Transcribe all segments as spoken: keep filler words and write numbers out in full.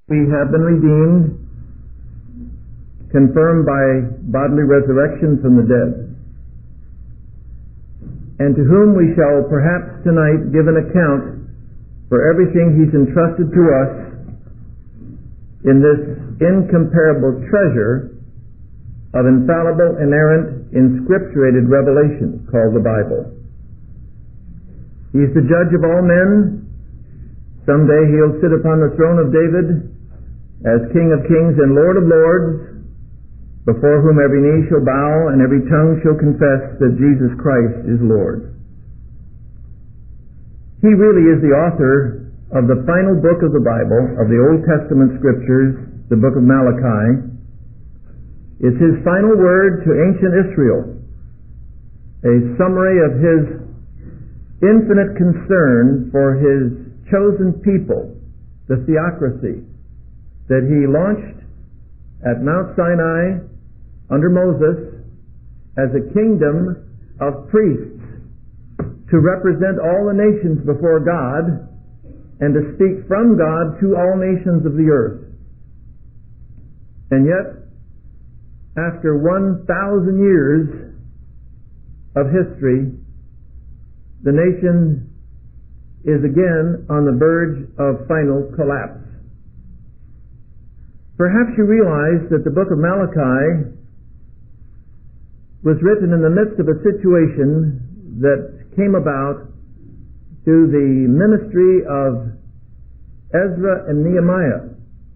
We have been redeemed, confirmed by bodily resurrection from the dead, and to whom we shall perhaps tonight give an account for everything He's entrusted to us in this incomparable treasure of infallible, inerrant, inscripturated revelation called the Bible. He's the judge of all men. Someday He'll sit upon the throne of David as King of kings and Lord of lords, before whom every knee shall bow and every tongue shall confess that Jesus Christ is Lord. He really is the author of the final book of the Bible, of the Old Testament Scriptures, the book of Malachi. It's His final word to ancient Israel, a summary of His infinite concern for His chosen people, the theocracy that He launched at Mount Sinai under Moses as a kingdom of priests to represent all the nations before God and to speak from God to all nations of the earth. And yet, after one thousand years of history, the nation is again on the verge of final collapse. Perhaps you realize that the book of Malachi was written in the midst of a situation that came about through the ministry of Ezra and Nehemiah.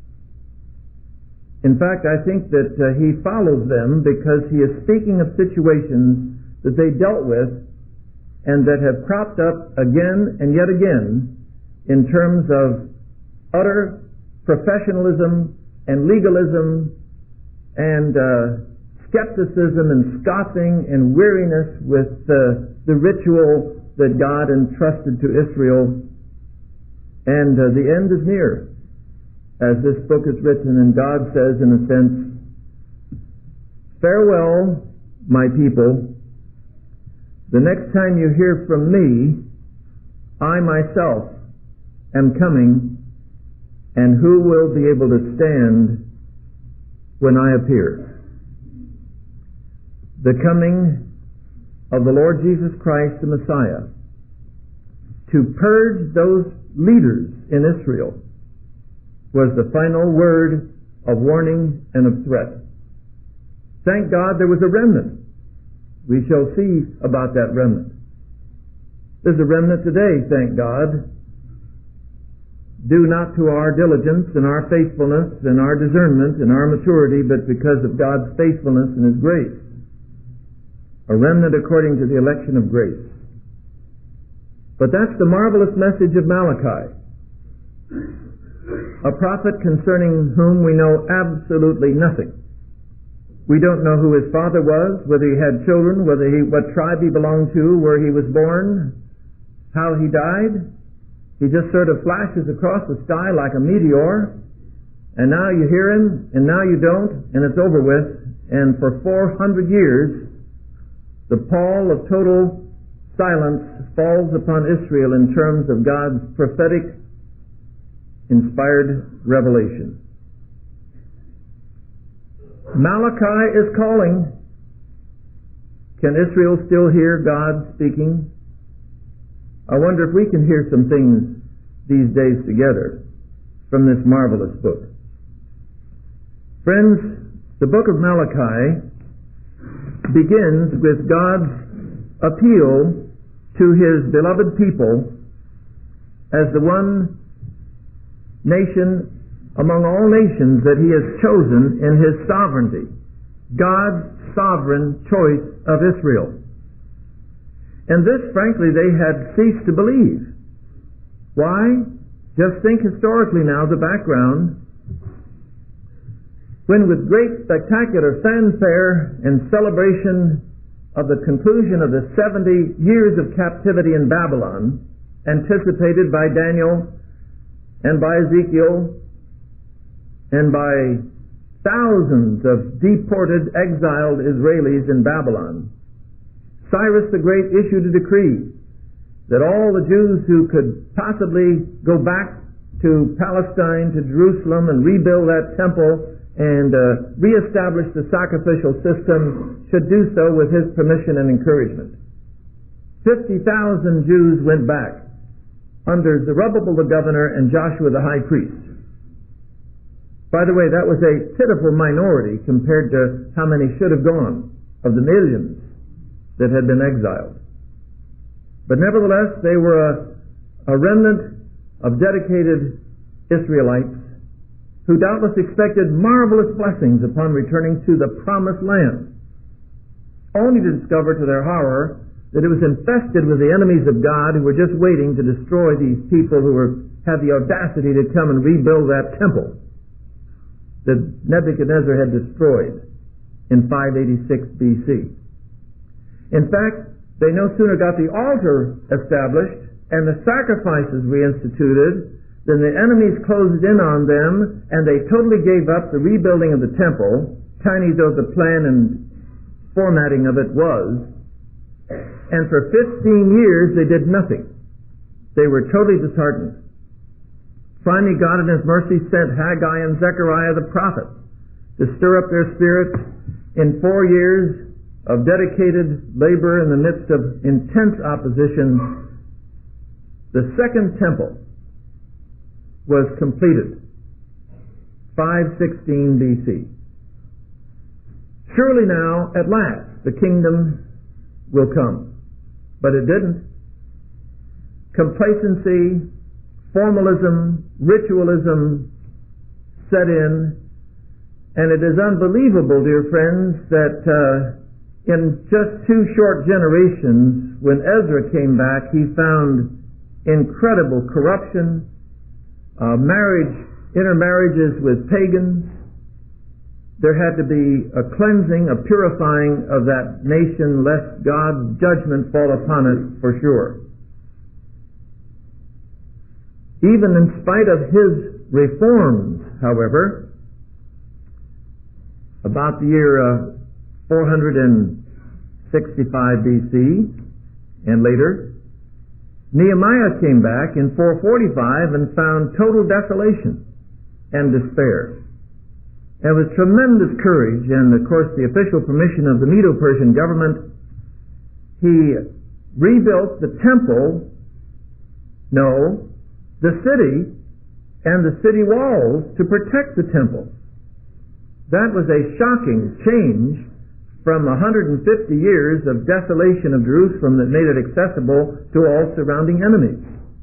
In fact, I think that uh, he follows them because he is speaking of situations that they dealt with and that have cropped up again and yet again in terms of utter professionalism and legalism and uh, skepticism and scoffing and weariness with uh, the ritual that God entrusted to Israel. And uh, the end is near, as this book is written, and God says, in a sense, farewell, my people. The next time you hear from me, I myself am coming, and who will be able to stand when I appear? The coming of the Lord Jesus Christ, the Messiah, to purge those leaders in Israel, was the final word of warning and of threat. Thank God there was a remnant. We shall see about that remnant. There's a remnant today, thank God, due not to our diligence and our faithfulness and our discernment and our maturity, but because of God's faithfulness and His grace. A remnant according to the election of grace. But that's the marvelous message of Malachi, a prophet concerning whom we know absolutely nothing. We don't know who his father was, whether he had children, whether he, what tribe he belonged to, where he was born, how he died. He just sort of flashes across the sky like a meteor, and now you hear him, and now you don't, and it's over with. And for four hundred years, the pall of total silence falls upon Israel in terms of God's prophetic, inspired revelation. Malachi is calling. Can Israel still hear God speaking? I wonder if we can hear some things these days together from this marvelous book. Friends, the book of Malachi begins with God's appeal to His beloved people as the one nation among all nations that He has chosen in His sovereignty. God's sovereign choice of Israel. And this, frankly, they had ceased to believe. Why? Just think historically now, the background. When with great spectacular fanfare and celebration of the conclusion of the seventy years of captivity in Babylon, anticipated by Daniel and by Ezekiel and by thousands of deported, exiled Israelis in Babylon, Cyrus the Great issued a decree that all the Jews who could possibly go back to Palestine, to Jerusalem, and rebuild that temple and uh, reestablish the sacrificial system should do so with his permission and encouragement. Fifty thousand Jews went back under Zerubbabel the governor and Joshua the high priest. By the way, that was a pitiful minority compared to how many should have gone of the millions that had been exiled. But nevertheless, they were a, a remnant of dedicated Israelites who doubtless expected marvelous blessings upon returning to the promised land, only to discover to their horror that it was infested with the enemies of God who were just waiting to destroy these people who were, had the audacity to come and rebuild that temple that Nebuchadnezzar had destroyed in five eighty-six B C. In fact, they no sooner got the altar established and the sacrifices reinstituted than the enemies closed in on them, and they totally gave up the rebuilding of the temple, tiny though the plan and formatting of it was. And for fifteen years they did nothing. They were totally disheartened. Finally, God in His mercy sent Haggai and Zechariah the prophets to stir up their spirits. In four years of dedicated labor in the midst of intense opposition, the second temple was completed, five sixteen B C. Surely now, at last, the kingdom will come. But it didn't. Complacency, formalism, ritualism set in, and it is unbelievable, dear friends, that uh, in just two short generations, when Ezra came back, he found incredible corruption, Uh, marriage, intermarriages with pagans. There had to be a cleansing, a purifying of that nation, lest God's judgment fall upon it for sure. Even in spite of his reforms, however, about the year uh, four sixty-five B C and later, Nehemiah came back in four forty-five and found total desolation and despair. And with tremendous courage and, of course, the official permission of the Medo-Persian government, he rebuilt the temple, no, the city and the city walls to protect the temple. That was a shocking change from one hundred fifty years of desolation of Jerusalem that made it accessible to all surrounding enemies.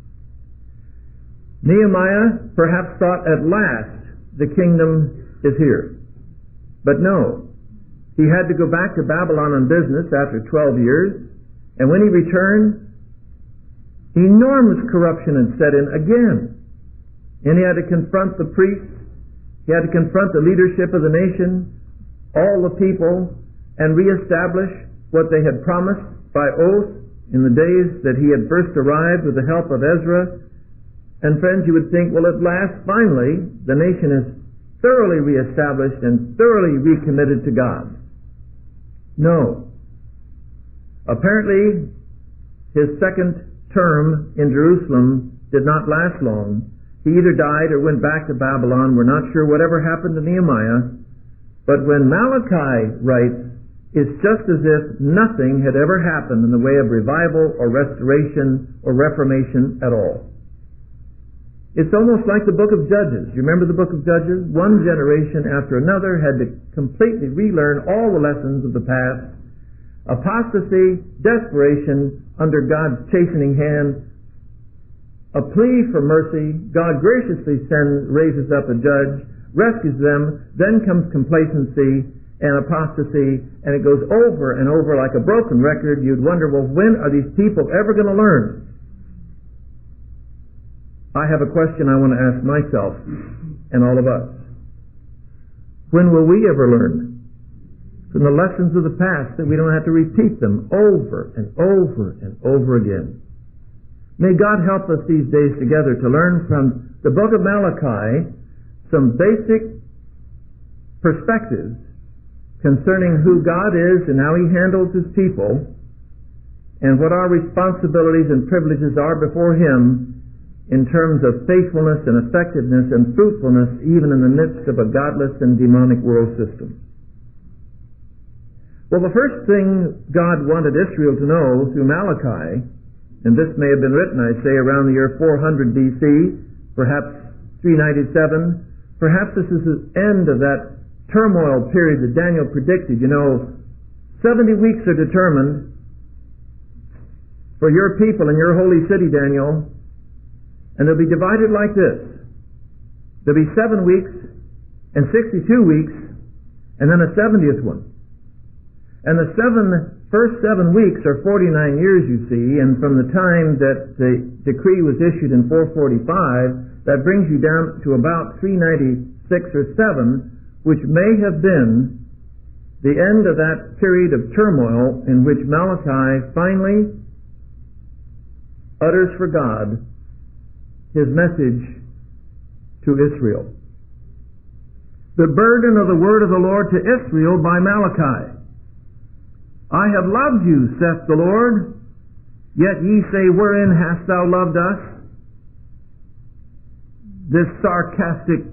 Nehemiah perhaps thought at last the kingdom is here. But no, he had to go back to Babylon on business after twelve years, and when he returned, enormous corruption had set in again. And he had to confront the priests, he had to confront the leadership of the nation, all the people, and reestablish what they had promised by oath in the days that he had first arrived with the help of Ezra. And friends, you would think, well, at last, finally, the nation is thoroughly reestablished and thoroughly recommitted to God. No. Apparently, his second term in Jerusalem did not last long. He either died or went back to Babylon. We're not sure whatever happened to Nehemiah. But when Malachi writes, it's just as if nothing had ever happened in the way of revival or restoration or reformation at all. It's almost like the book of Judges. You remember the book of Judges? One generation after another had to completely relearn all the lessons of the past. Apostasy, desperation under God's chastening hand, a plea for mercy. God graciously sends, raises up a judge, rescues them, then comes complacency and apostasy, and it goes over and over like a broken record. You'd wonder, well, when are these people ever going to learn? I have a question I want to ask myself and all of us. When will we ever learn from the lessons of the past that we don't have to repeat them over and over and over again? May God help us these days together to learn from the book of Malachi some basic perspectives concerning who God is and how He handles His people, and what our responsibilities and privileges are before Him in terms of faithfulness and effectiveness and fruitfulness even in the midst of a godless and demonic world system. Well, the first thing God wanted Israel to know through Malachi, and this may have been written, I say, around the year four hundred B C, perhaps three ninety-seven, perhaps this is the end of that turmoil period that Daniel predicted. You know, seventy weeks are determined for your people in your holy city, Daniel, and they'll be divided like this. There'll be seven weeks and sixty-two weeks, and then a seventieth one. And the seven, first seven weeks are forty-nine years, you see, and from the time that the decree was issued in four forty-five, that brings you down to about three ninety-six or seven, which may have been the end of that period of turmoil in which Malachi finally utters for God his message to Israel. The burden of the word of the Lord to Israel by Malachi. I have loved you, saith the Lord, yet ye say, wherein hast thou loved us? This sarcastic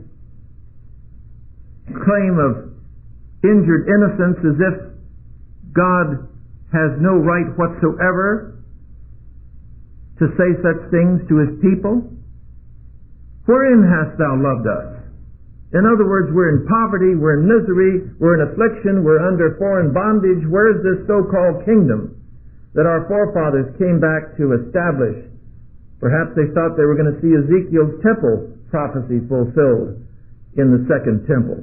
claim of injured innocence as if God has no right whatsoever to say such things to his people. Wherein hast thou loved us? In other words, we're in poverty, we're in misery, we're in affliction, we're under foreign bondage. Where is this so-called kingdom that our forefathers came back to establish? Perhaps they thought they were going to see Ezekiel's temple prophecy fulfilled in the second temple.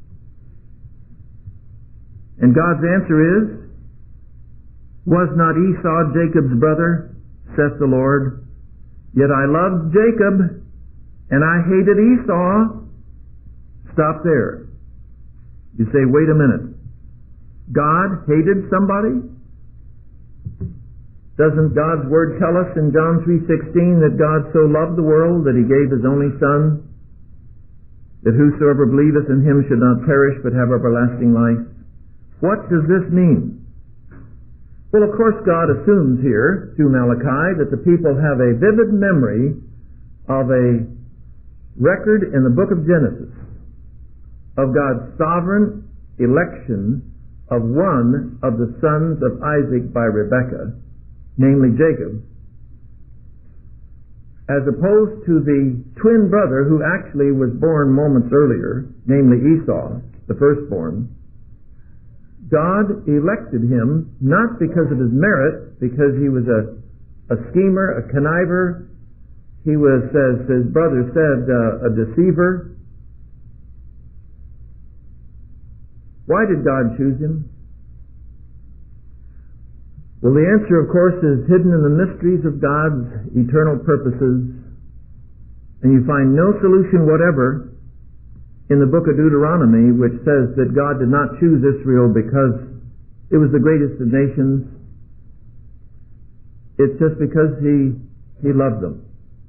And God's answer is, was not Esau Jacob's brother, saith the Lord? Yet I loved Jacob, and I hated Esau. Stop there. You say, wait a minute. God hated somebody? Doesn't God's Word tell us in John three sixteen that God so loved the world that He gave His only Son, that whosoever believeth in Him should not perish but have everlasting life? What does this mean? Well, of course, God assumes here, through Malachi, that the people have a vivid memory of a record in the book of Genesis of God's sovereign election of one of the sons of Isaac by Rebekah, namely Jacob, as opposed to the twin brother who actually was born moments earlier, namely Esau, the firstborn. God elected him not because of his merit, because he was a, a schemer, a conniver. He was, as his brother said, uh, a deceiver. Why did God choose him? Well, the answer, of course, is hidden in the mysteries of God's eternal purposes, and you find no solution whatever in the book of Deuteronomy, which says that God did not choose Israel because it was the greatest of nations. It's just because He, He loved them.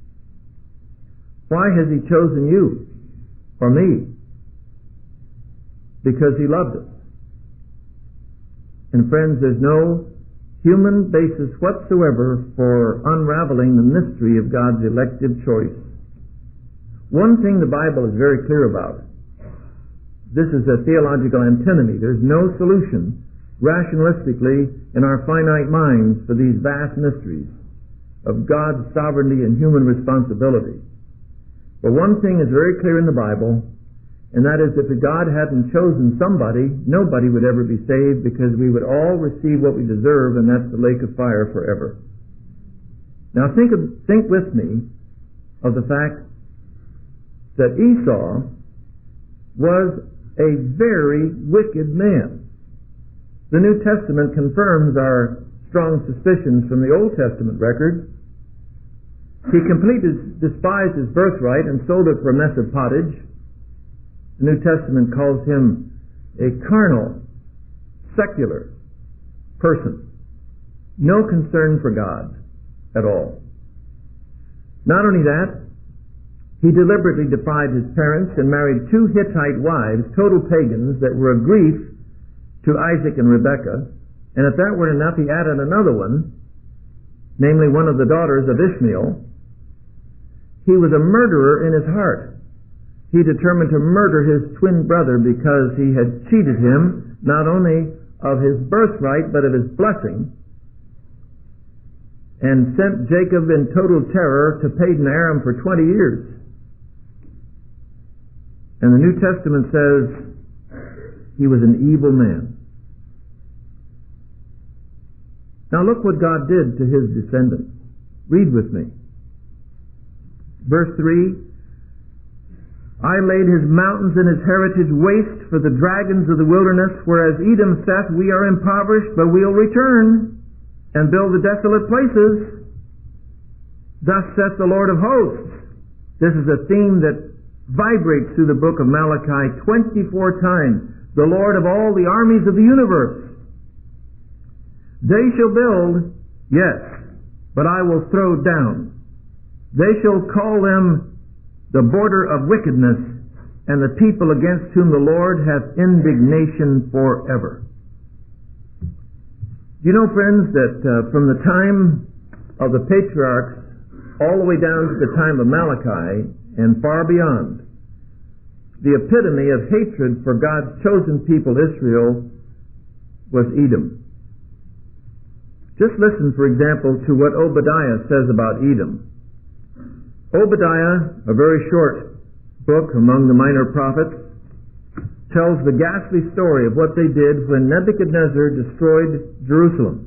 Why has He chosen you or me? Because He loved us. And friends, there's no human basis whatsoever for unraveling the mystery of God's elective choice. One thing the Bible is very clear about. This is a theological antinomy. There's no solution rationalistically in our finite minds for these vast mysteries of God's sovereignty and human responsibility. But one thing is very clear in the Bible, and that is that if God hadn't chosen somebody, nobody would ever be saved, because we would all receive what we deserve, and that's the lake of fire forever. Now think of, think with me of the fact that Esau was a very wicked man. The New Testament confirms our strong suspicions from the Old Testament record. He completely despised his birthright and sold it for a mess of pottage. The New Testament calls him a carnal, secular person. No concern for God at all. Not only that, he deliberately defied his parents and married two Hittite wives, total pagans, that were a grief to Isaac and Rebekah. And if that weren't enough, he added another one, namely one of the daughters of Ishmael. he was a murderer in his heart. He determined to murder his twin brother because he had cheated him not only of his birthright but of his blessing, and sent Jacob in total terror to Padan Aram for twenty years. And the New Testament says he was an evil man. Now look what God did to his descendants. Read with me. Verse three, I laid his mountains and his heritage waste for the dragons of the wilderness, whereas Edom saith, we are impoverished, but we'll return and build the desolate places. Thus saith the Lord of hosts. This is a theme that vibrates through the book of Malachi twenty-four times. The Lord of all the armies of the universe. They shall build, yes, but I will throw down. They shall call them the border of wickedness, and the people against whom the Lord hath indignation forever. You know, friends, that uh, from the time of the patriarchs all the way down to the time of Malachi and far beyond, the epitome of hatred for God's chosen people, Israel, was Edom. Just listen, for example, to what Obadiah says about Edom. Obadiah, a very short book among the minor prophets, tells the ghastly story of what they did when Nebuchadnezzar destroyed Jerusalem.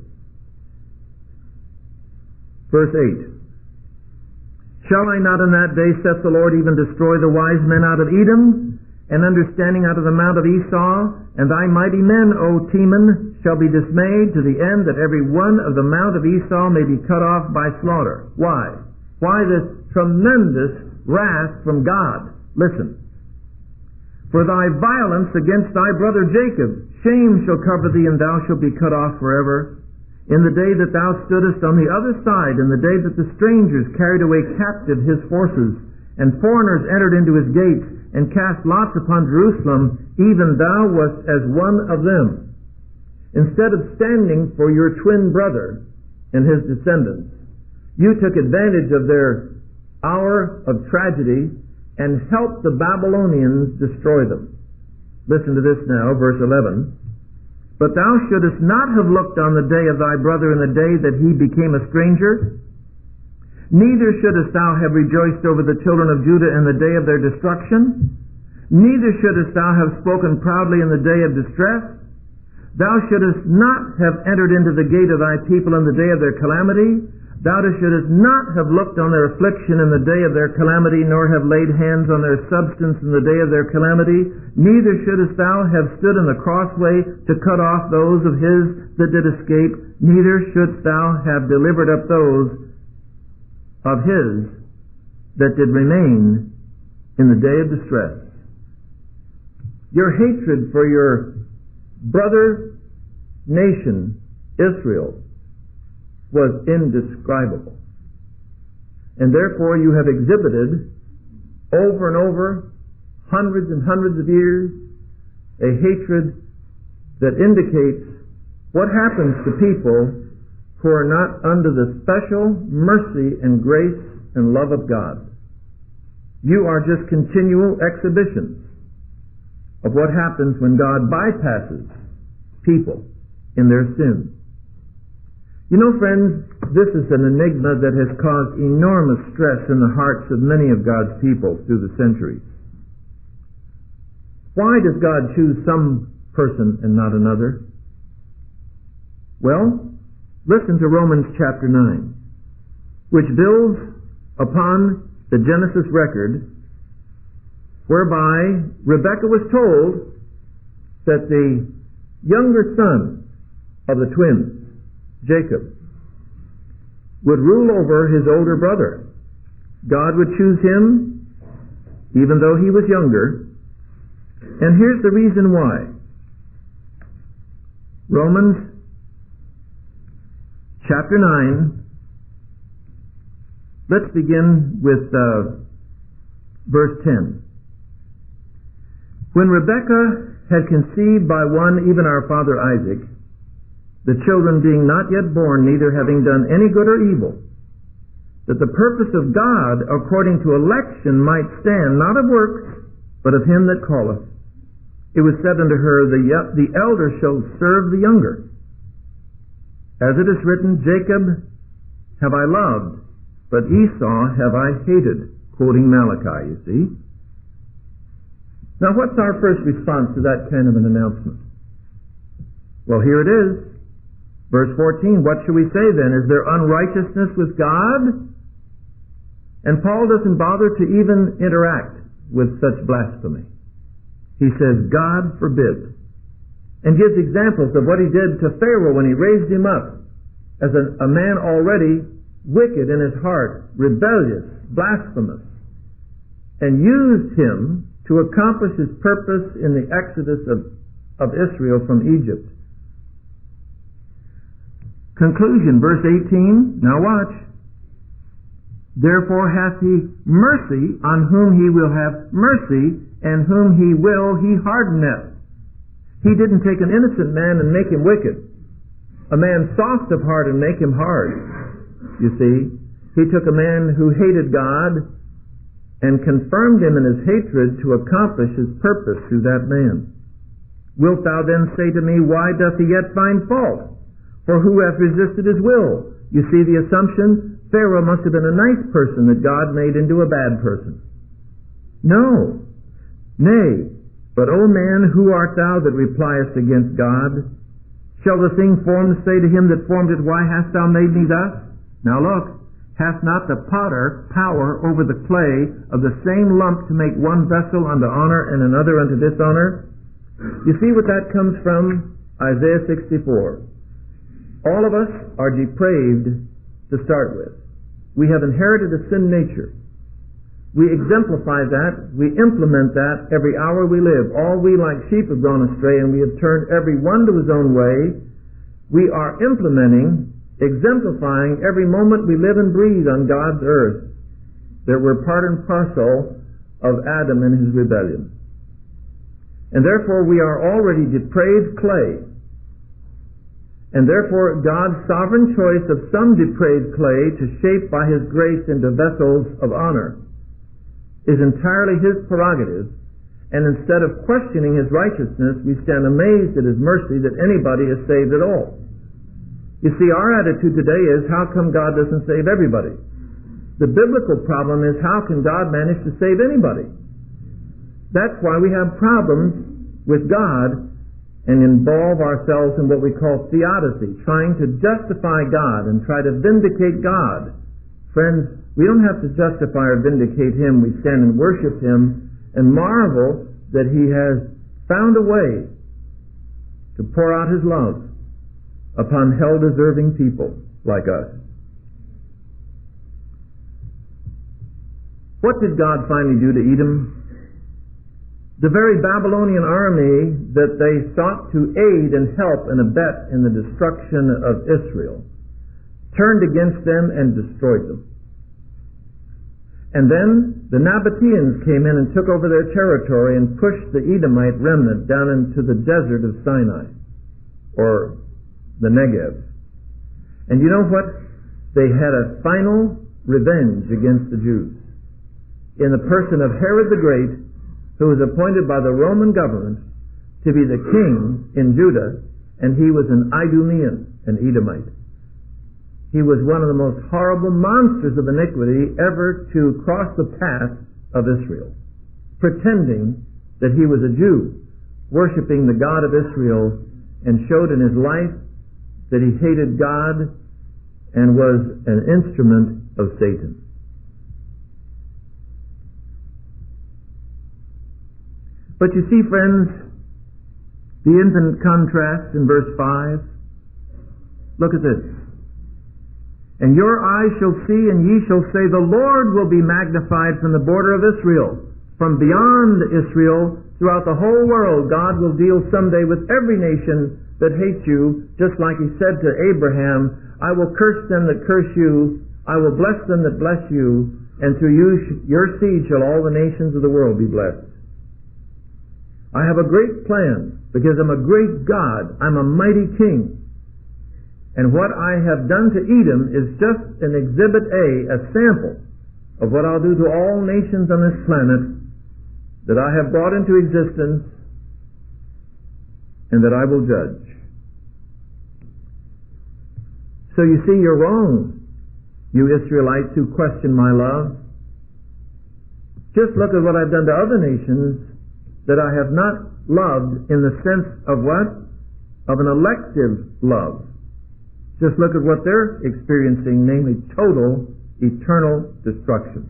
Verse eight. Shall I not in that day, saith the Lord, even destroy the wise men out of Edom, and understanding out of the mount of Esau, and thy mighty men, O Teman, shall be dismayed to the end that every one of the mount of Esau may be cut off by slaughter. Why? Why this tremendous wrath from God? Listen. For thy violence against thy brother Jacob, shame shall cover thee, and thou shalt be cut off forever. In the day that thou stoodest on the other side, in the day that the strangers carried away captive his forces, and foreigners entered into his gates, and cast lots upon Jerusalem, even thou wast as one of them. Instead of standing for your twin brother and his descendants, you took advantage of their hour of tragedy and helped the Babylonians destroy them. Listen to this now, verse eleven. But thou shouldest not have looked on the day of thy brother in the day that he became a stranger, neither shouldest thou have rejoiced over the children of Judah in the day of their destruction, neither shouldest thou have spoken proudly in the day of distress. Thou shouldest not have entered into the gate of thy people in the day of their calamity. Thou shouldest not have looked on their affliction in the day of their calamity, nor have laid hands on their substance in the day of their calamity. Neither shouldest thou have stood in the crossway to cut off those of his that did escape. Neither shouldst thou have delivered up those of his that did remain in the day of distress. Your hatred for your brother nation, Israel, was indescribable. And therefore you have exhibited over and over, hundreds and hundreds of years, a hatred that indicates what happens to people who are not under the special mercy and grace and love of God. You are just continual exhibitions of what happens when God bypasses people in their sins. You know, friends, this is an enigma that has caused enormous stress in the hearts of many of God's people through the centuries. Why does God choose some person and not another? Well, listen to Romans chapter nine, which builds upon the Genesis record, whereby Rebekah was told that the younger son of the twins, Jacob, would rule over his older brother. God would choose him, even though he was younger. And here's the reason why. Romans chapter nine, let's begin with uh, verse ten. When Rebekah had conceived by one, even our father Isaac, the children being not yet born, neither having done any good or evil, that the purpose of God according to election might stand, not of works, but of him that calleth. It was said unto her, The, the elder shall serve the younger. As it is written, Jacob have I loved, but Esau have I hated. Quoting Malachi, you see. Now what's our first response to that kind of an announcement? Well, here it is. Verse fourteen, what shall we say then? Is there unrighteousness with God? And Paul doesn't bother to even interact with such blasphemy. He says, God forbid. And gives examples of what he did to Pharaoh when he raised him up as a, a man already wicked in his heart, rebellious, blasphemous, and used him to accomplish his purpose in the exodus of, of Israel from Egypt. Conclusion, verse eighteen, now watch. Therefore hath he mercy on whom he will have mercy, and whom he will he hardeneth. He didn't take an innocent man and make him wicked, a man soft of heart and make him hard. You see, he took a man who hated God and confirmed him in his hatred to accomplish his purpose through that man. Wilt thou then say to me, why doth he yet find fault? For who hath resisted his will? You see the assumption? Pharaoh must have been a nice person that God made into a bad person. No. Nay, but, O man, who art thou that repliest against God? Shall the thing formed say to him that formed it, why hast thou made me thus? Now look, hath not the potter power over the clay of the same lump to make one vessel unto honor and another unto dishonor? You see what that comes from? Isaiah sixty-four. All of us are depraved to start with. We have inherited a sin nature. We exemplify that, we implement that every hour we live. All we like sheep have gone astray, and we have turned every one to his own way. We are implementing, exemplifying every moment we live and breathe on God's earth, that we're part and parcel of Adam and his rebellion. And therefore we are already depraved clay. And therefore God's sovereign choice of some depraved clay to shape by his grace into vessels of honor is entirely his prerogative, and instead of questioning his righteousness, we stand amazed at his mercy that anybody is saved at all. You see, our attitude today is, how come God doesn't save everybody? The biblical problem is, how can God manage to save anybody? That's why we have problems with God and involve ourselves in what we call theodicy, trying to justify God and try to vindicate God. Friends, we don't have to justify or vindicate him. We stand and worship him and marvel that he has found a way to pour out his love upon hell-deserving people like us. What did God finally do to Edom? The very Babylonian army that they sought to aid and help and abet in the destruction of Israel turned against them and destroyed them. And then the Nabateans came in and took over their territory and pushed the Edomite remnant down into the desert of Sinai, or the Negev. And you know what? They had a final revenge against the Jews in the person of Herod the Great, who was appointed by the Roman government to be the king in Judah, and he was an Idumean, an Edomite. He was one of the most horrible monsters of iniquity ever to cross the path of Israel, pretending that he was a Jew, worshiping the God of Israel, and showed in his life that he hated God and was an instrument of Satan. But you see, friends, the infinite contrast in verse five. Look at this. And your eyes shall see, and ye shall say, the Lord will be magnified from the border of Israel. From beyond Israel, throughout the whole world, God will deal someday with every nation that hates you, just like he said to Abraham, I will curse them that curse you, I will bless them that bless you, and through you, your seed shall all the nations of the world be blessed. I have a great plan, because I'm a great God. I'm a mighty king. And what I have done to Edom is just an exhibit A, a sample of what I'll do to all nations on this planet that I have brought into existence and that I will judge. So you see, you're wrong, you Israelites who question my love. Just look at what I've done to other nations that I have not loved in the sense of what? Of an elective love. Just look at what they're experiencing, namely total, eternal destruction.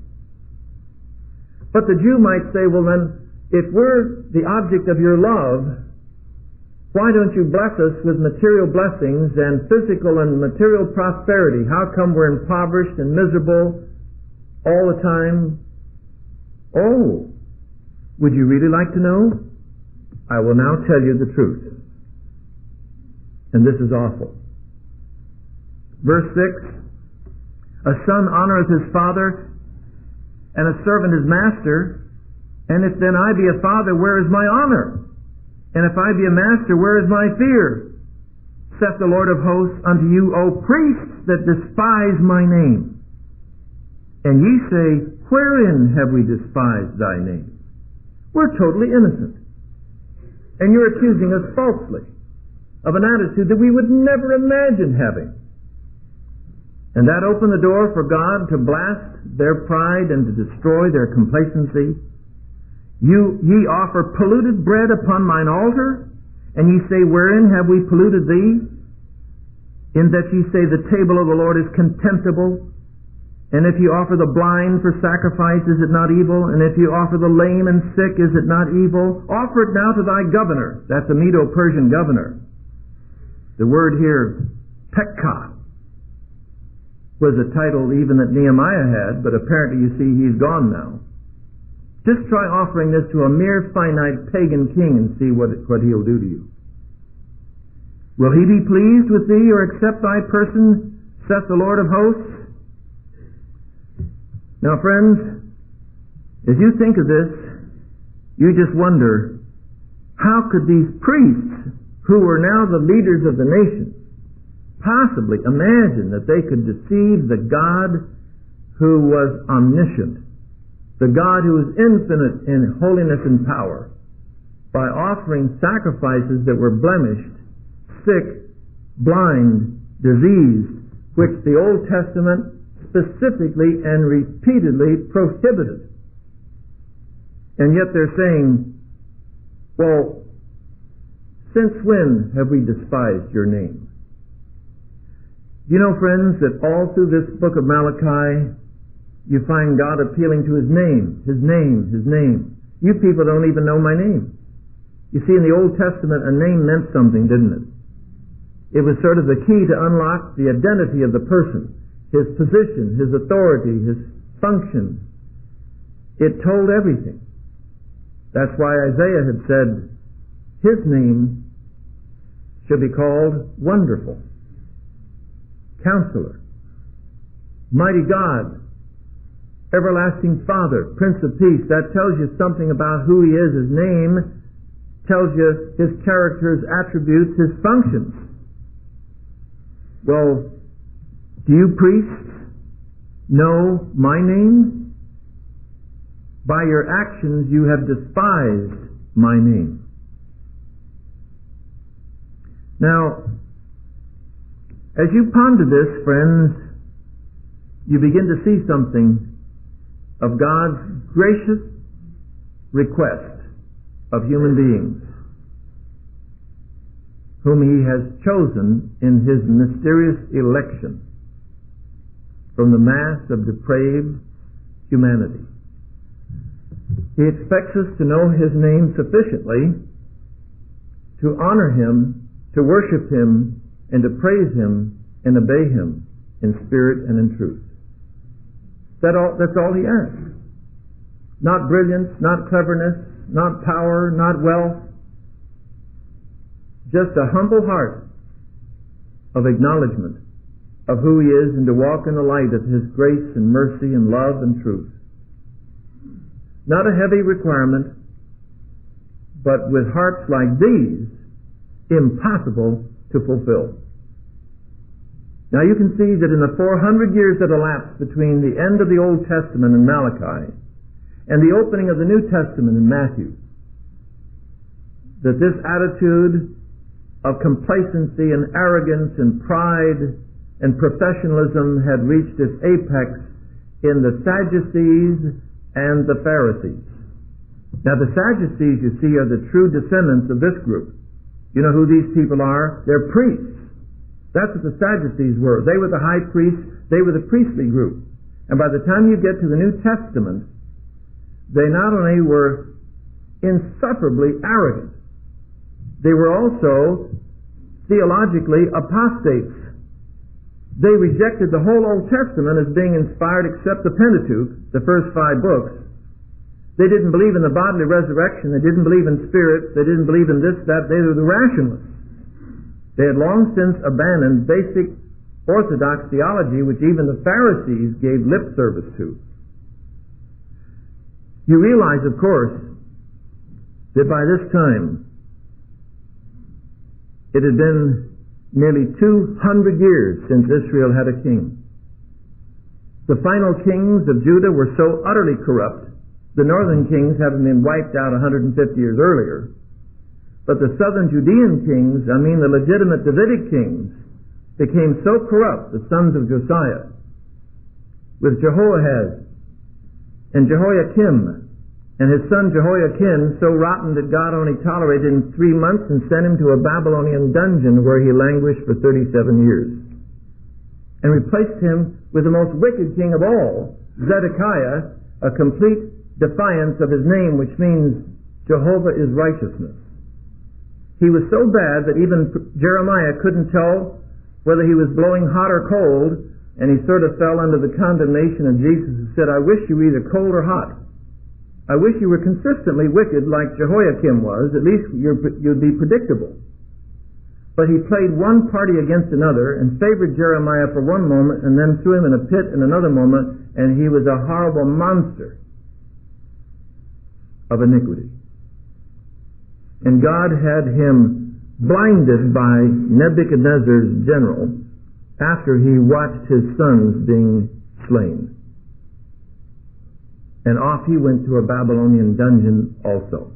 But the Jew might say, well then, if we're the object of your love, why don't you bless us with material blessings and physical and material prosperity? How come we're impoverished and miserable all the time? Oh, would you really like to know? I will now tell you the truth. And this is awful. Verse six, a son honoreth his father, and a servant his master. And if then I be a father, where is my honor? And if I be a master, where is my fear? Saith the Lord of hosts unto you, O priests that despise my name. And ye say, wherein have we despised thy name? We're totally innocent. And you're accusing us falsely of an attitude that we would never imagine having. And that opened the door for God to blast their pride and to destroy their complacency. You, ye offer polluted bread upon mine altar, and ye say, wherein have we polluted thee? In that ye say, the table of the Lord is contemptible. And if you offer the blind for sacrifice, is it not evil? And if you offer the lame and sick, is it not evil? Offer it now to thy governor. That's a Medo-Persian governor. The word here, Pekah, was a title even that Nehemiah had, but apparently you see he's gone now. Just try offering this to a mere finite pagan king and see what, what he'll do to you. Will he be pleased with thee or accept thy person, saith the Lord of hosts? Now, friends, as you think of this, you just wonder, how could these priests, who were now the leaders of the nation, possibly imagine that they could deceive the God who was omniscient, the God who was infinite in holiness and power, by offering sacrifices that were blemished, sick, blind, diseased, which the Old Testament specifically and repeatedly prohibited. And yet they're saying, well, since when have we despised your name? You know, friends, that all through this book of Malachi, you find God appealing to His name, His name, His name. You people don't even know my name. You see, in the Old Testament, a name meant something, didn't it? It was sort of the key to unlock the identity of the person, his position, his authority, his function. It told everything. That's why Isaiah had said, His name should be called Wonderful, Counselor, Mighty God, Everlasting Father, Prince of Peace. That tells you something about who He is. His name tells you His character, His attributes, His functions. Well, do you priests know my name? By your actions you have despised my name. Now, as you ponder this, friends, you begin to see something of God's gracious request of human beings, whom He has chosen in His mysterious election from the mass of depraved humanity. He expects us to know His name sufficiently to honor Him, to worship Him, and to praise Him and obey Him in spirit and in truth. That all, that's all He asks. Not brilliance, not cleverness, not power, not wealth. Just a humble heart of acknowledgement of who He is and to walk in the light of His grace and mercy and love and truth. Not a heavy requirement, but with hearts like these, impossible to fulfill. Now you can see that in the four hundred years that elapsed between the end of the Old Testament in Malachi and the opening of the New Testament in Matthew, that this attitude of complacency and arrogance and pride and professionalism had reached its apex in the Sadducees and the Pharisees. Now the Sadducees, you see, are the true descendants of this group. You know who these people are? They're priests. That's what the Sadducees were. They were the high priests. They were the priestly group. And by the time you get to the New Testament, they not only were insufferably arrogant, they were also theologically apostates. They rejected the whole Old Testament as being inspired except the Pentateuch, the first five books. They didn't believe in the bodily resurrection. They didn't believe in spirits. They didn't believe in this, that. They were the rationalists. They had long since abandoned basic orthodox theology, which even the Pharisees gave lip service to. You realize, of course, that by this time, it had been nearly two hundred years since Israel had a king. The final kings of Judah were so utterly corrupt, the northern kings having been wiped out one hundred fifty years earlier, but the southern Judean kings, I mean the legitimate Davidic kings, became so corrupt, the sons of Josiah, with Jehoahaz and Jehoiakim, and his son Jehoiakim, so rotten that God only tolerated him three months and sent him to a Babylonian dungeon where he languished for thirty-seven years. And replaced him with the most wicked king of all, Zedekiah, a complete defiance of his name, which means Jehovah is righteousness. He was so bad that even Jeremiah couldn't tell whether he was blowing hot or cold, and he sort of fell under the condemnation of Jesus and said, I wish you were either cold or hot. I wish you were consistently wicked like Jehoiakim was. At least you're, you'd be predictable. But he played one party against another and favored Jeremiah for one moment and then threw him in a pit in another moment, and he was a horrible monster of iniquity. And God had him blinded by Nebuchadnezzar's general after he watched his sons being slain. And off he went to a Babylonian dungeon also.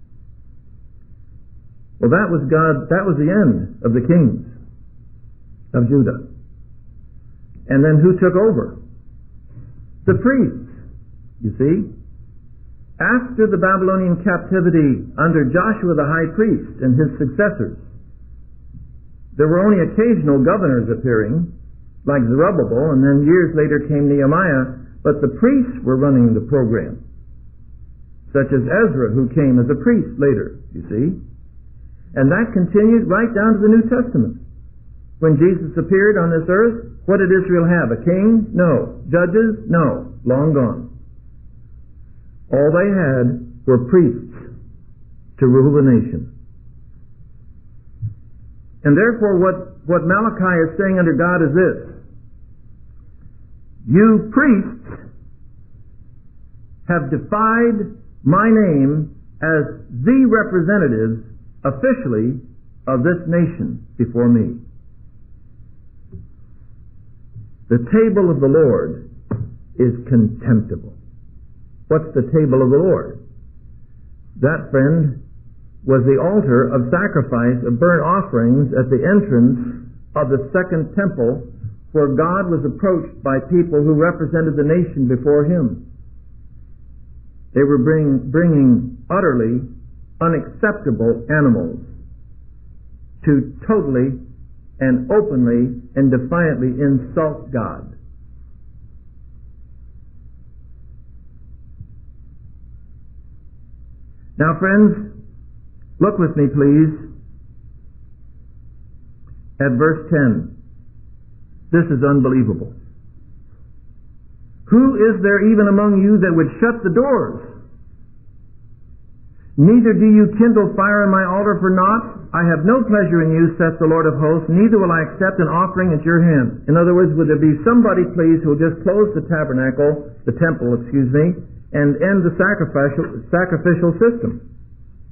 Well, that was God, that was the end of the kings of Judah. And then who took over? The priests, you see. After the Babylonian captivity under Joshua the high priest and his successors, there were only occasional governors appearing, like Zerubbabel, and then years later came Nehemiah, but the priests were running the program, such as Ezra, who came as a priest later, you see. And that continued right down to the New Testament. When Jesus appeared on this earth, what did Israel have? A king? No. Judges? No. Long gone. All they had were priests to rule the nation. And therefore what, what Malachi is saying under God is this: you priests have defied my name as the representatives officially of this nation before me. The table of the Lord is contemptible. What's the table of the Lord? That, friend, was the altar of sacrifice of burnt offerings at the entrance of the second temple, where God was approached by people who represented the nation before Him. They were bring, bringing utterly unacceptable animals to totally and openly and defiantly insult God. Now, friends, look with me, please, at verse ten. This is unbelievable. Who is there even among you that would shut the doors? Neither do you kindle fire in my altar for naught. I have no pleasure in you, saith the Lord of hosts, neither will I accept an offering at your hand. In other words, would there be somebody, please, who will just close the tabernacle, the temple, excuse me, and end the sacrificial, sacrificial system?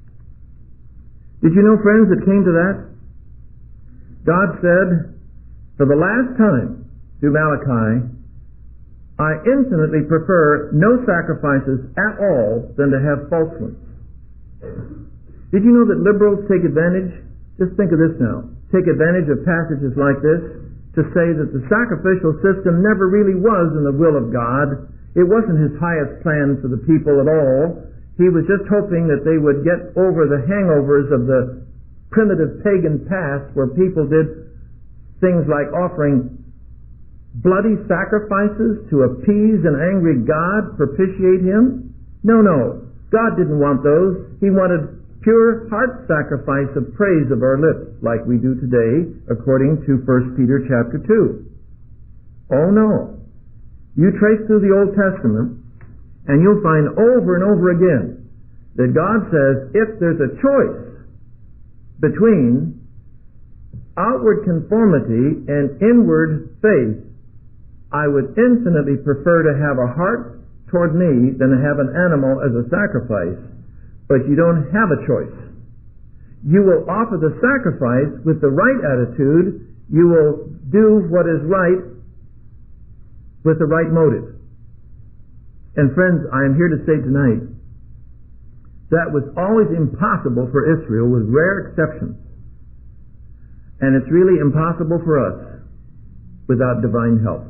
Did you know, friends, it came to that? God said, for the last time through Malachi, I infinitely prefer no sacrifices at all than to have false ones. Did you know that liberals take advantage, just think of this now, take advantage of passages like this to say that the sacrificial system never really was in the will of God. It wasn't His highest plan for the people at all. He was just hoping that they would get over the hangovers of the primitive pagan past where people did things like offering bloody sacrifices to appease an angry God, propitiate Him? No, no. God didn't want those. He wanted pure heart sacrifice of praise of our lips, like we do today, according to First Peter chapter two. Oh no. You trace through the Old Testament, and you'll find over and over again that God says if there's a choice between outward conformity and inward faith, I would infinitely prefer to have a heart toward me than to have an animal as a sacrifice. But you don't have a choice. You will offer the sacrifice with the right attitude. You will do what is right with the right motive. And friends, I am here to say tonight, that was always impossible for Israel with rare exceptions. And it's really impossible for us without divine help.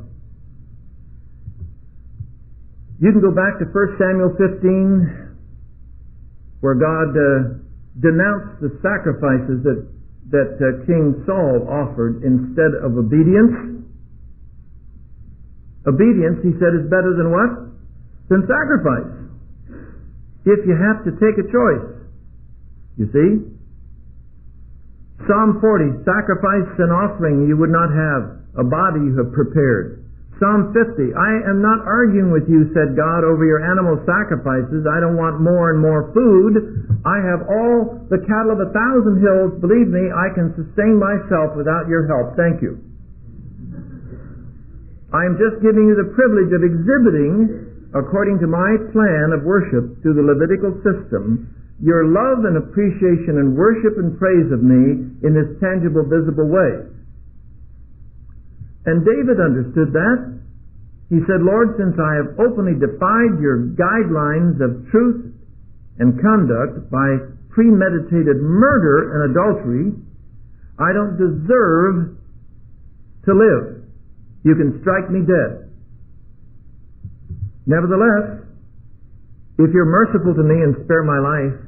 You can go back to First Samuel fifteen, where God uh, denounced the sacrifices that, that uh, King Saul offered instead of obedience. Obedience, he said, is better than what? Than sacrifice. If you have to take a choice. You see? Psalm forty, sacrifice and offering you would not have, a body you have prepared. Psalm fifty, I am not arguing with you, said God, over your animal sacrifices. I don't want more and more food. I have all the cattle of a thousand hills. Believe me, I can sustain myself without your help. Thank you. I am just giving you the privilege of exhibiting, according to my plan of worship through the Levitical system, your love and appreciation and worship and praise of me in this tangible, visible way. And David understood that. He said, Lord, since I have openly defied your guidelines of truth and conduct by premeditated murder and adultery, I don't deserve to live. You can strike me dead. Nevertheless, if you're merciful to me and spare my life,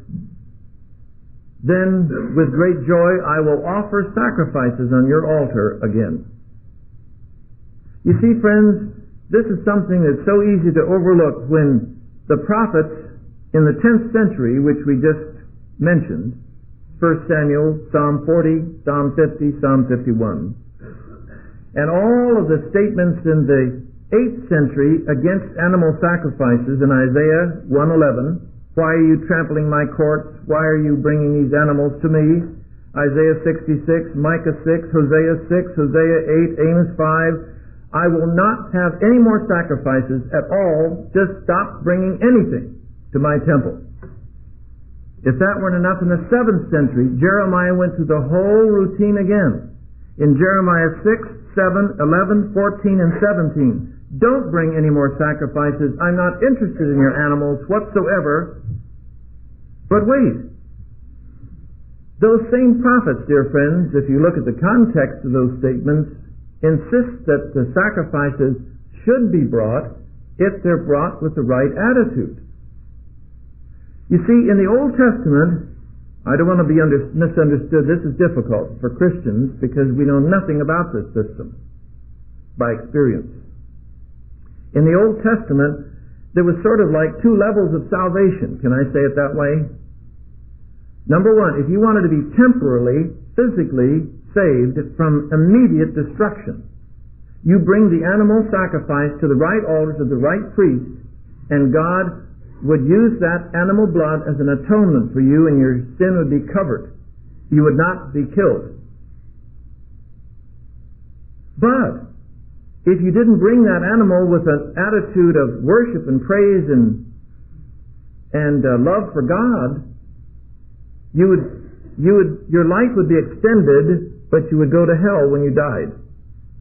then with great joy I will offer sacrifices on your altar again. You see, friends, this is something that's so easy to overlook when the prophets in the tenth century, which we just mentioned, First Samuel, Psalm forty, Psalm fifty, Psalm fifty-one, and all of the statements in the eighth century against animal sacrifices in Isaiah one eleven, why are you trampling my courts? Why are you bringing these animals to me? Isaiah sixty-six, Micah six, Hosea six, Hosea eight, Amos five, I will not have any more sacrifices at all. Just stop bringing anything to my temple. If that weren't enough, in the seventh century, Jeremiah went through the whole routine again. In Jeremiah six, seven, eleven, fourteen, and seventeen, don't bring any more sacrifices. I'm not interested in your animals whatsoever. But wait. Those same prophets, dear friends, if you look at the context of those statements, insist that the sacrifices should be brought if they're brought with the right attitude. You see, in the Old Testament, I don't want to be under, misunderstood. This is difficult for Christians because we know nothing about this system by experience. In the Old Testament, there was sort of like two levels of salvation. Can I say it that way? Number one, if you wanted to be temporarily, physically saved from immediate destruction, you bring the animal sacrifice to the right altars of the right priest, and God would use that animal blood as an atonement for you, and your sin would be covered. You would not be killed. But if you didn't bring that animal with an attitude of worship and praise and and uh, love for God, you would you would your life would be extended, but you would go to hell when you died.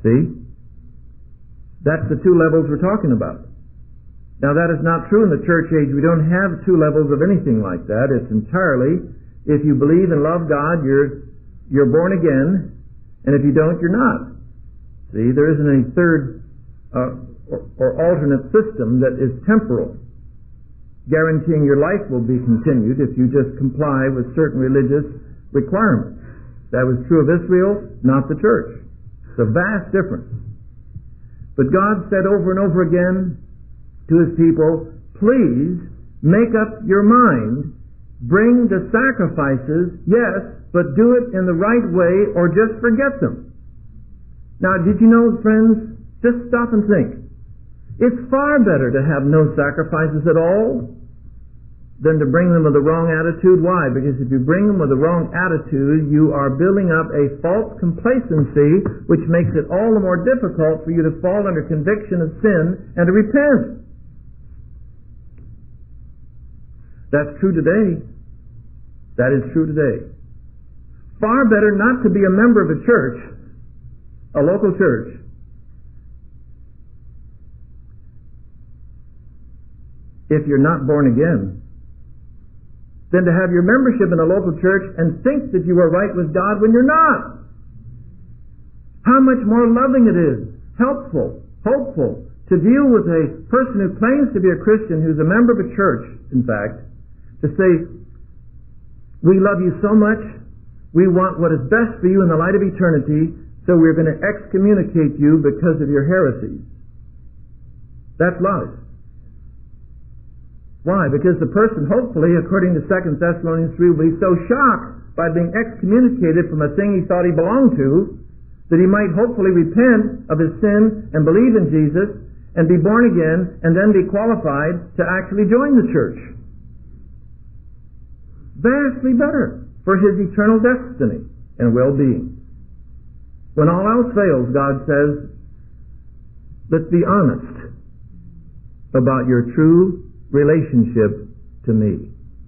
See? That's the two levels we're talking about. Now that is not true in the church age. We don't have two levels of anything like that. It's entirely, if you believe and love God, you're, you're born again, and if you don't, you're not. See, there isn't any third uh, or, or alternate system that is temporal, guaranteeing your life will be continued if you just comply with certain religious requirements. That was true of Israel, not the church. It's a vast difference. But God said over and over again to His people, please make up your mind, bring the sacrifices, yes, but do it in the right way or just forget them. Now, did you know, friends, just stop and think. It's far better to have no sacrifices at all than to bring them with the wrong attitude. Why? Because if you bring them with the wrong attitude, you are building up a false complacency, which makes it all the more difficult for you to fall under conviction of sin and to repent. That's true today. That is true today. Far better not to be a member of a church, a local church, if you're not born again, than to have your membership in a local church and think that you are right with God when you're not. How much more loving it is, helpful, hopeful, to deal with a person who claims to be a Christian, who's a member of a church, in fact, to say, we love you so much, we want what is best for you in the light of eternity, so we're going to excommunicate you because of your heresies. That's love. Why? Because the person, hopefully, according to Second Thessalonians three, will be so shocked by being excommunicated from a thing he thought he belonged to, that he might hopefully repent of his sin and believe in Jesus and be born again and then be qualified to actually join the church. Vastly better for his eternal destiny and well-being. When all else fails, God says, let's be honest about your true relationship to me.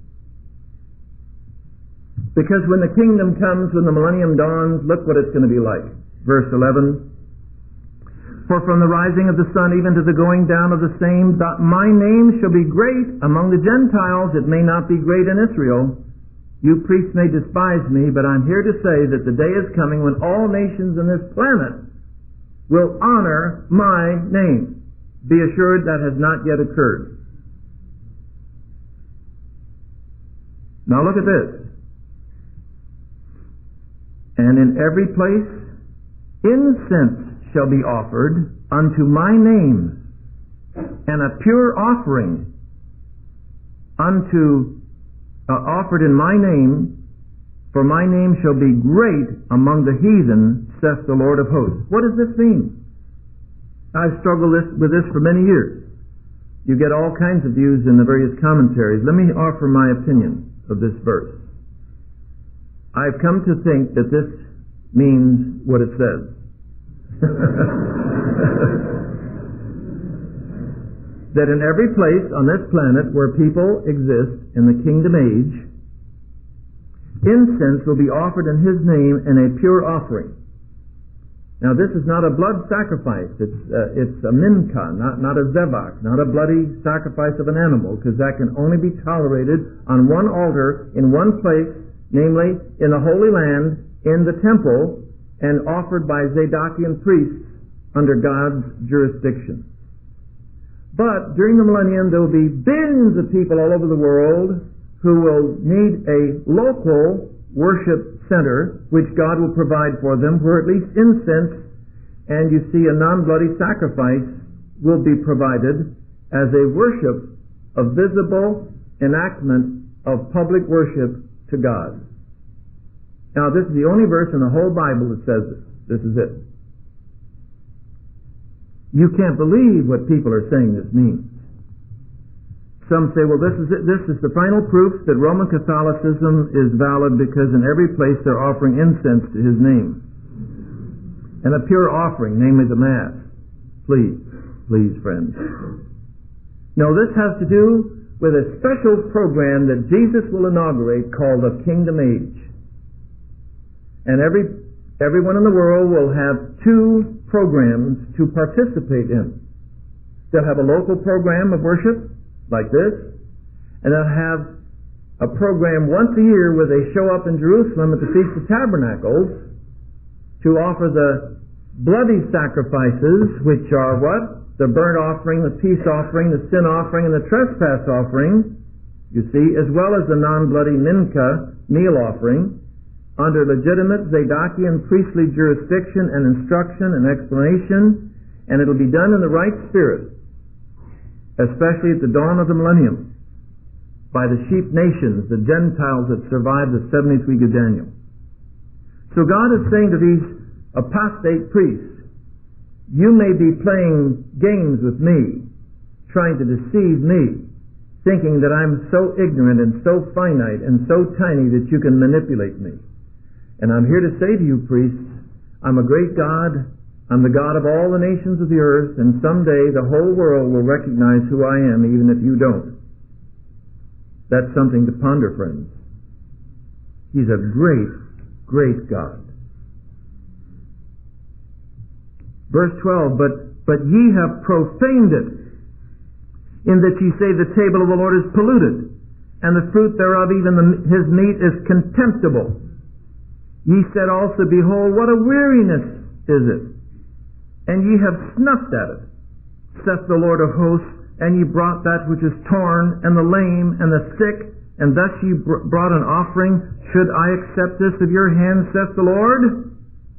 Because when the kingdom comes, when the millennium dawns, look what it's going to be like. Verse eleven, for from the rising of the sun even to the going down of the same, my name shall be great among the Gentiles, it may not be great in Israel. You priests may despise me, but I'm here to say that the day is coming when all nations on this planet will honor my name. Be assured that has not yet occurred. Now look at this. And in every place incense shall be offered unto my name, and a pure offering unto uh, offered in my name, for my name shall be great among the heathen, saith the Lord of hosts. What does this mean? I've struggled this, with this for many years. You get all kinds of views in the various commentaries. Let me offer my opinion of this verse. I've come to think that this means what it says. That in every place on this planet where people exist in the kingdom age, incense will be offered in His name in a pure offering. Now this is not a blood sacrifice. It's uh, it's a mincha, not, not a zebach, not a bloody sacrifice of an animal, because that can only be tolerated on one altar in one place, namely in the Holy Land, in the temple, and offered by Zadokian priests under God's jurisdiction. But during the millennium, there will be billions of people all over the world who will need a local worship center, which God will provide for them, where at least incense and you see a non-bloody sacrifice will be provided as a worship, a visible enactment of public worship to God. Now, this is the only verse in the whole Bible that says this. This is it. You can't believe what people are saying this means. Some say, well, this is it. This is the final proof that Roman Catholicism is valid, because in every place they're offering incense to His name. And a pure offering, namely the Mass. Please, please, friends. No, this has to do with a special program that Jesus will inaugurate called the Kingdom Age. And every everyone in the world will have two programs to participate in. They'll have a local program of worship, like this, and they'll have a program once a year where they show up in Jerusalem at the Feast of Tabernacles to offer the bloody sacrifices, which are what? The burnt offering, the peace offering, the sin offering, and the trespass offering, you see, as well as the non-bloody mincha meal offering, under legitimate Zadokian priestly jurisdiction and instruction and explanation, and it'll be done in the right spirit, especially at the dawn of the millennium, by the sheep nations, the Gentiles that survived the seventieth week of Daniel. So God is saying to these apostate priests, you may be playing games with me, trying to deceive me, thinking that I'm so ignorant and so finite and so tiny that you can manipulate me. And I'm here to say to you, priests, I'm a great God. I'm the God of all the nations of the earth, and someday the whole world will recognize who I am, even if you don't. That's something to ponder, friends. He's a great, great God. Verse twelve, but, but ye have profaned it, in that ye say the table of the Lord is polluted, and the fruit thereof, even the, his meat, is contemptible. Ye said also, behold, what a weariness is it, and ye have snuffed at it, saith the Lord of hosts, and ye brought that which is torn, and the lame, and the sick, and thus ye br- brought an offering. Should I accept this of your hand, saith the Lord?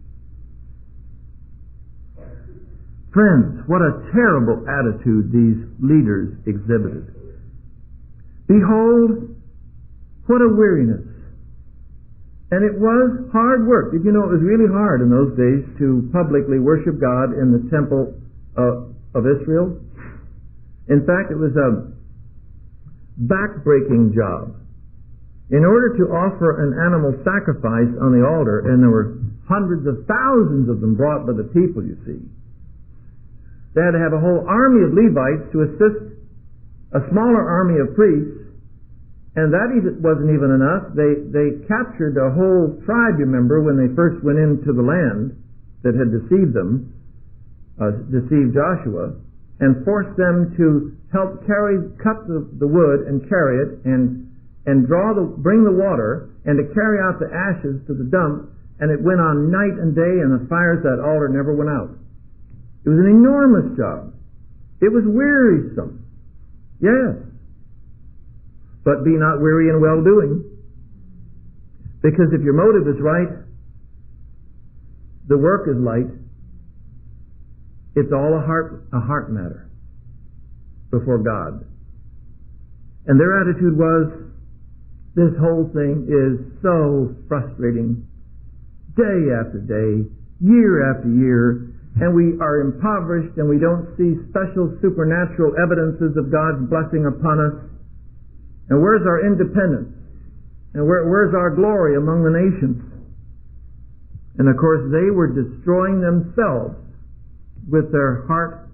Friends, what a terrible attitude these leaders exhibited. Behold, what a weariness. And it was hard work. Did you know it was really hard in those days to publicly worship God in the temple uh, of Israel? In fact, it was a back-breaking job. In order to offer an animal sacrifice on the altar, and there were hundreds of thousands of them brought by the people, you see, they had to have a whole army of Levites to assist a smaller army of priests, and that wasn't even enough. They they captured a whole tribe, you remember, when they first went into the land that had deceived them, uh, deceived Joshua, and forced them to help carry, cut the, the wood and carry it, and and draw the, bring the water, and to carry out the ashes to the dump, and it went on night and day, and the fires at that altar never went out. It was an enormous job. It was wearisome. Yes. But be not weary in well-doing. Because if your motive is right, the work is light. It's all a heart, a heart matter before God. And their attitude was, this whole thing is so frustrating. Day after day, year after year, and we are impoverished, and we don't see special supernatural evidences of God's blessing upon us. And where's our independence? And where, where's our glory among the nations? And of course, they were destroying themselves with their heart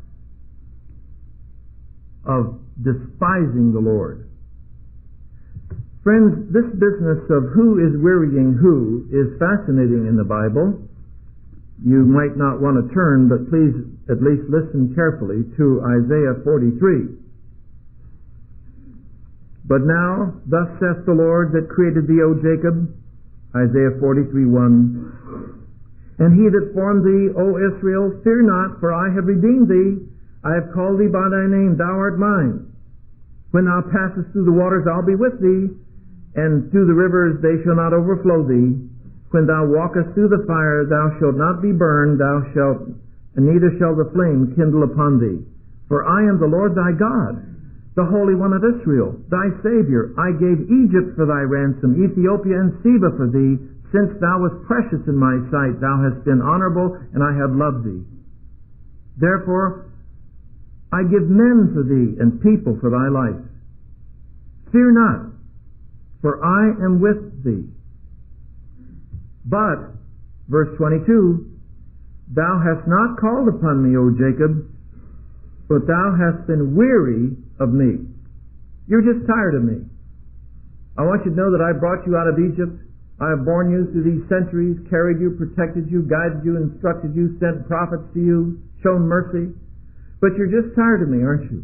of despising the Lord. Friends, this business of who is wearying who is fascinating in the Bible. You might not want to turn, but please at least listen carefully to Isaiah forty-three. But now, thus saith the Lord that created thee, O Jacob, Isaiah forty-three one, and he that formed thee, O Israel, fear not, for I have redeemed thee. I have called thee by thy name, thou art mine. When thou passest through the waters, I'll be with thee, and through the rivers they shall not overflow thee. When thou walkest through the fire, thou shalt not be burned, thou shalt, and neither shall the flame kindle upon thee. For I am the Lord thy God, the Holy One of Israel, thy Savior. I gave Egypt for thy ransom, Ethiopia and Seba for thee. Since thou wast precious in my sight, thou hast been honorable, and I have loved thee. Therefore, I give men for thee, and people for thy life. Fear not, for I am with thee. But, verse twenty-two, thou hast not called upon me, O Jacob, but thou hast been weary of me. You're just tired of me. I want you to know that I brought you out of Egypt. I have borne you through these centuries, carried you, protected you, guided you, instructed you, sent prophets to you, shown mercy. But you're just tired of me, aren't you?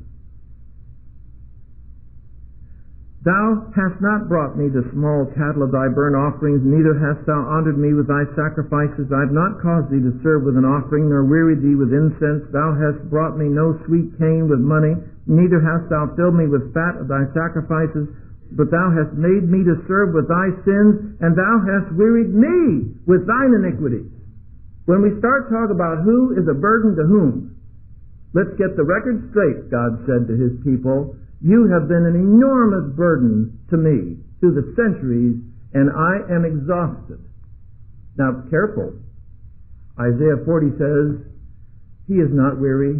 Thou hast not brought me the small cattle of thy burnt offerings, neither hast thou honored me with thy sacrifices. I have not caused thee to serve with an offering, nor wearied thee with incense. Thou hast brought me no sweet cane with money, neither hast thou filled me with fat of thy sacrifices. But thou hast made me to serve with thy sins, and thou hast wearied me with thine iniquities. When we start talking about who is a burden to whom, let's get the record straight, God said to his people. You have been an enormous burden to me through the centuries, and I am exhausted. Now, careful. Isaiah forty says, he is not weary.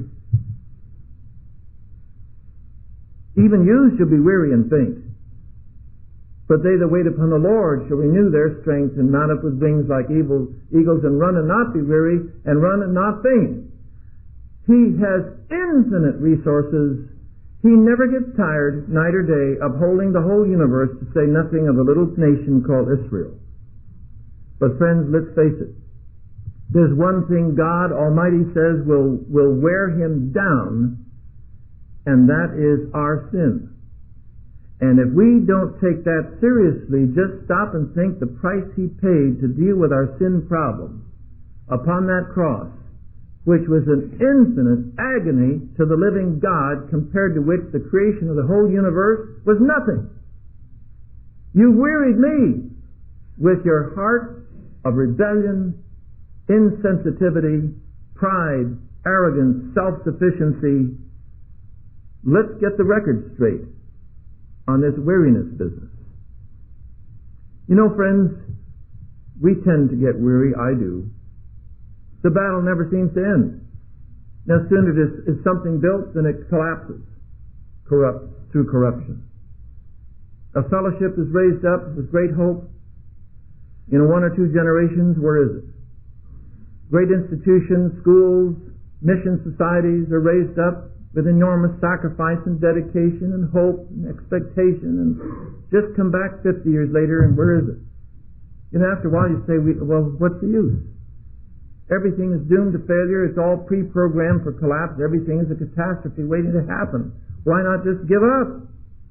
Even you shall be weary and faint. But they that wait upon the Lord shall renew their strength and mount up with wings like eagles, eagles and run and not be weary, and run and not faint. He has infinite resources. He never gets tired, night or day, upholding the whole universe, to say nothing of a little nation called Israel. But friends, let's face it. There's one thing God Almighty says will, will wear him down, and that is our sin. And if we don't take that seriously, just stop and think the price he paid to deal with our sin problem upon that cross, which was an infinite agony to the living God, compared to which the creation of the whole universe was nothing. You wearied me with your heart of rebellion, insensitivity, pride, arrogance, self-sufficiency. Let's get the record straight on this weariness business. You know, friends, we tend to get weary. I do. The battle never seems to end. No sooner is, is something built than it collapses, corrupt through corruption. A fellowship is raised up with great hope. In one or two generations, where is it? Great institutions, schools, mission societies are raised up with enormous sacrifice and dedication and hope and expectation, and just come back fifty years later, and where is it? And after a while you say, well, what's the use? Everything is doomed to failure. It's all pre-programmed for collapse. Everything is a catastrophe waiting to happen. Why not just give up?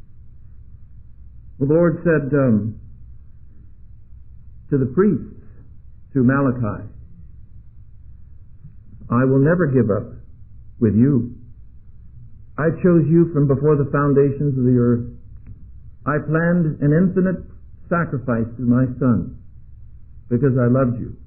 The Lord said um, to the priests through Malachi, I will never give up with you. I chose you from before the foundations of the earth. I planned an infinite sacrifice through my Son because I loved you.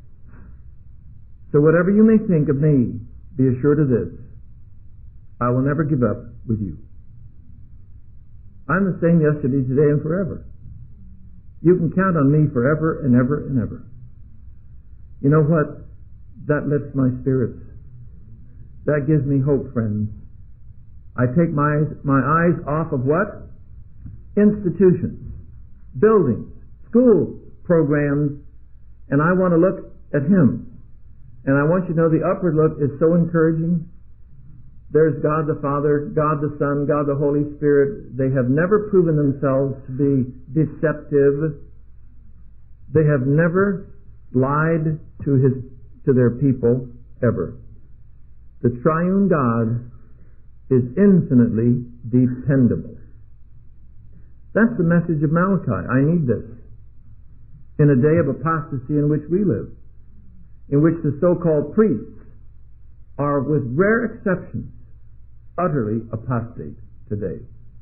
So whatever you may think of me, be assured of this. I will never give up with you. I'm the same yesterday, today, and forever. You can count on me forever and ever and ever. You know what? That lifts my spirits. That gives me hope, friends. I take my, my eyes off of what? Institutions, buildings, schools, programs, and I want to look at Him. And I want you to know the upward look is so encouraging. There's God the Father, God the Son, God the Holy Spirit. They have never proven themselves to be deceptive. They have never lied to his to their people, ever. The triune God is infinitely dependable. That's the message of Malachi. I need this. In a day of apostasy in which we live, in which the so-called priests are, with rare exceptions, utterly apostate today.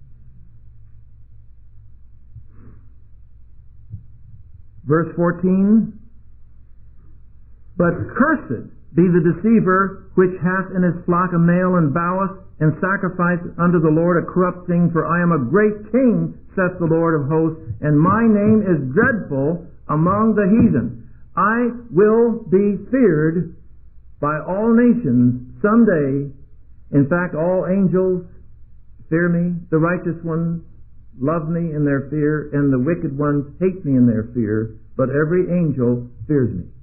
Verse fourteen, but cursed be the deceiver which hath in his flock a male and boweth and sacrificeth unto the Lord a corrupt thing, for I am a great king, saith the Lord of hosts, and my name is dreadful among the heathen. I will be feared by all nations someday. In fact, all angels fear me. The righteous ones love me in their fear, and the wicked ones hate me in their fear. But every angel fears me.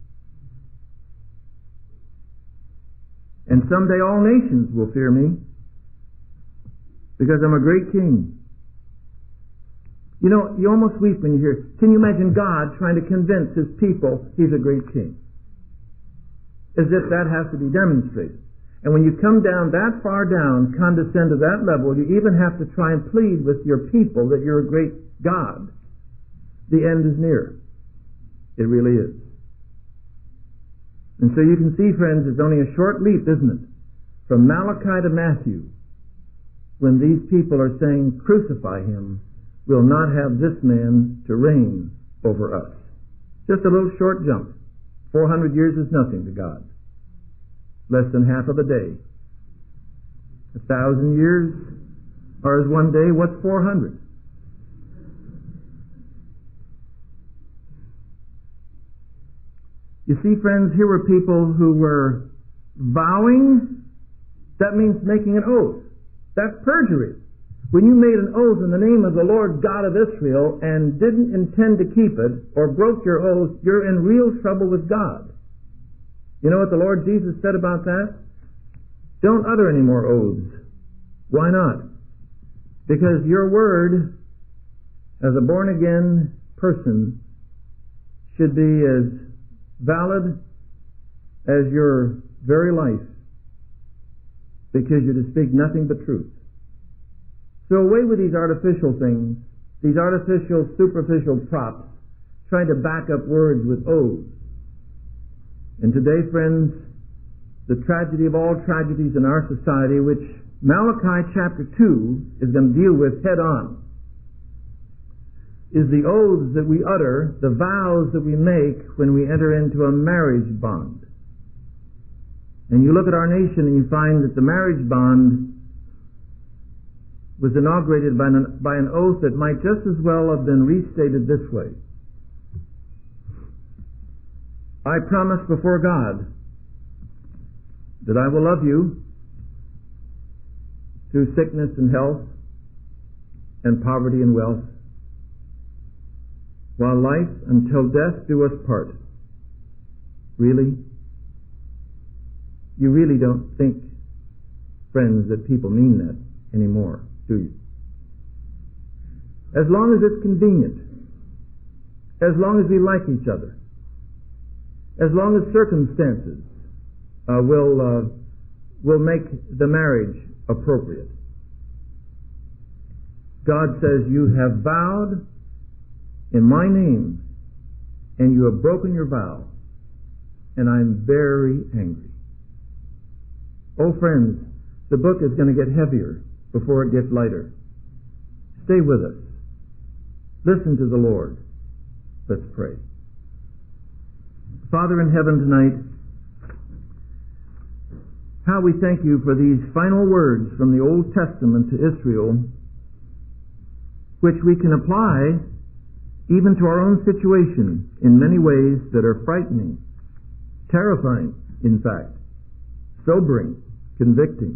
And someday all nations will fear me, because I'm a great king. You know, you almost weep when you hear, can you imagine God trying to convince His people He's a great king? As if that has to be demonstrated. And when you come down that far down, condescend to that level, you even have to try and plead with your people that you're a great God. The end is near. It really is. And so you can see, friends, it's only a short leap, isn't it? From Malachi to Matthew, when these people are saying, crucify Him, we'll not have this man to reign over us. Just a little short jump. Four hundred years is nothing to God. Less than half of a day. A thousand years are as one day. What's four hundred? You see, friends, here were people who were vowing. That means making an oath. That's perjury. When you made an oath in the name of the Lord God of Israel and didn't intend to keep it or broke your oath, you're in real trouble with God. You know what the Lord Jesus said about that? Don't utter any more oaths. Why not? Because your word as a born-again person should be as valid as your very life, because you're to speak nothing but truth. So away with these artificial things, these artificial, superficial props, trying to back up words with oaths. And today, friends, the tragedy of all tragedies in our society, which Malachi chapter two is going to deal with head on, is the oaths that we utter, the vows that we make when we enter into a marriage bond. And you look at our nation and you find that the marriage bond was inaugurated by an, by an oath that might just as well have been restated this way. I promise before God that I will love you through sickness and health and poverty and wealth, while life until death do us part. Really? You really don't think, friends, that people mean that anymore, do you? As long as it's convenient, as long as we like each other, as long as circumstances uh, will uh, will make the marriage appropriate. God says, you have vowed in my name, and you have broken your vow, and I'm very angry. Oh, friends, the book is going to get heavier before it gets lighter. Stay with us. Listen to the Lord. Let's pray. Father in heaven, tonight, how we thank you for these final words from the Old Testament to Israel, which we can apply even to our own situation in many ways that are frightening, terrifying, in fact, sobering, convicting.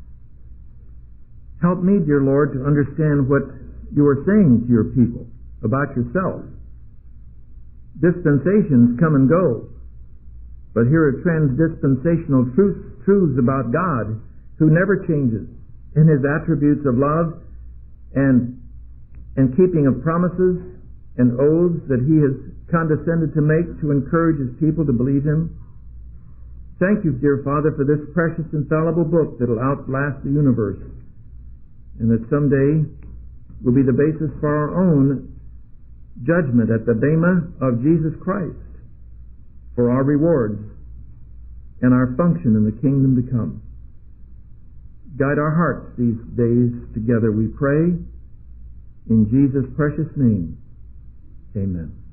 Help me, dear Lord, to understand what you are saying to your people about yourself. Dispensations come and go, but here are transdispensational truths, truths about God who never changes in His attributes of love and, and keeping of promises and oaths that He has condescended to make to encourage His people to believe Him. Thank you, dear Father, for this precious, infallible book that will outlast the universe, and that someday will be the basis for our own judgment at the bema of Jesus Christ, for our rewards and our function in the kingdom to come. Guide our hearts these days together, we pray, in Jesus' precious name. Amen.